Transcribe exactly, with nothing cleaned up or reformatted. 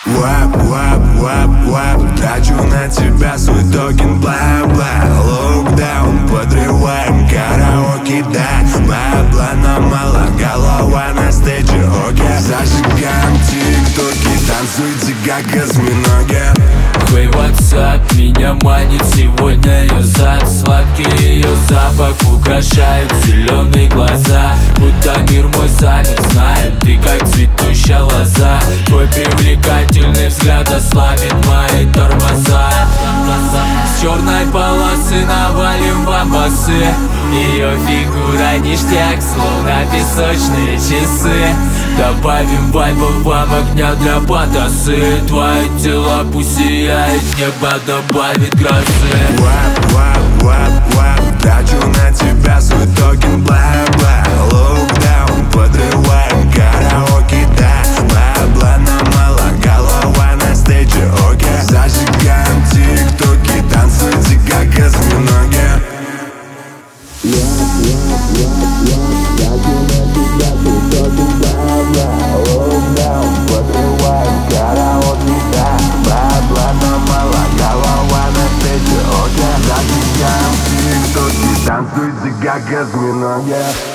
Вап, вап, вап, вап, трачу на тебя свой токен, бла-бла. Локдаун, подрываем караоке, да. Бабла нам мало, голова на стейдже, окей. Зажигаем тик-токи, танцует зигага с миноги. Хей, WhatsApp, меня манит сегодня ее зад. Сладкий ее запах украшает зеленые глаза. Будто мир мой занят, знает, ты как цветущая лоза. Твой привлекательный взгляд ослабит мои тормоза. С черной полосы навалим бамбасы. Ее фигура ништяк, словно песочные часы. Добавим вайбов вам огня для потасы. Твое тело пусть сияет, небо добавит грозы. Вап, вап, вап, вап, трачу на тебя свой токен, бла-бла. Локдаун, подрываем караоке, да. Бабла нам мало, голова на стейдже, окей. Зажигаем тик-токи, танцует зигага с миноги. Танцует зигага с миноги.